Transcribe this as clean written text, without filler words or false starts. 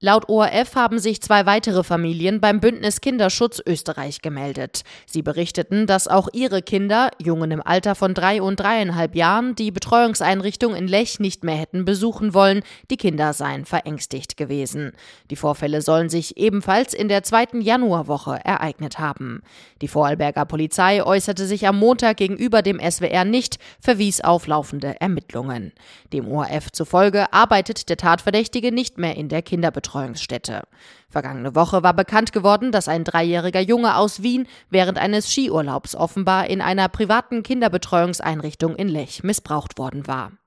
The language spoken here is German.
Laut ORF haben sich 2 weitere Familien beim Bündnis Kinderschutz Österreich gemeldet. Sie berichteten, dass auch ihre Kinder, Jungen im Alter von 3 und 3,5 Jahren, die Betreuungseinrichtung in Lech nicht mehr hätten besuchen wollen. Die Kinder seien verängstigt gewesen. Die Vorfälle sollen sich ebenfalls in der 2. Januarwoche ereignet haben. Die Vorarlberger Polizei äußerte sich am Montag gegenüber dem SWR nicht, verwies auf laufende Ermittlungen. Dem ORF zufolge arbeitet der Tatverdächtige nicht mehr in der Kinderbetreuungsstätte. Vergangene Woche war bekannt geworden, dass ein 3-jähriger Junge aus Wien während eines Skiurlaubs offenbar in einer privaten Kinderbetreuungseinrichtung in Lech missbraucht worden war.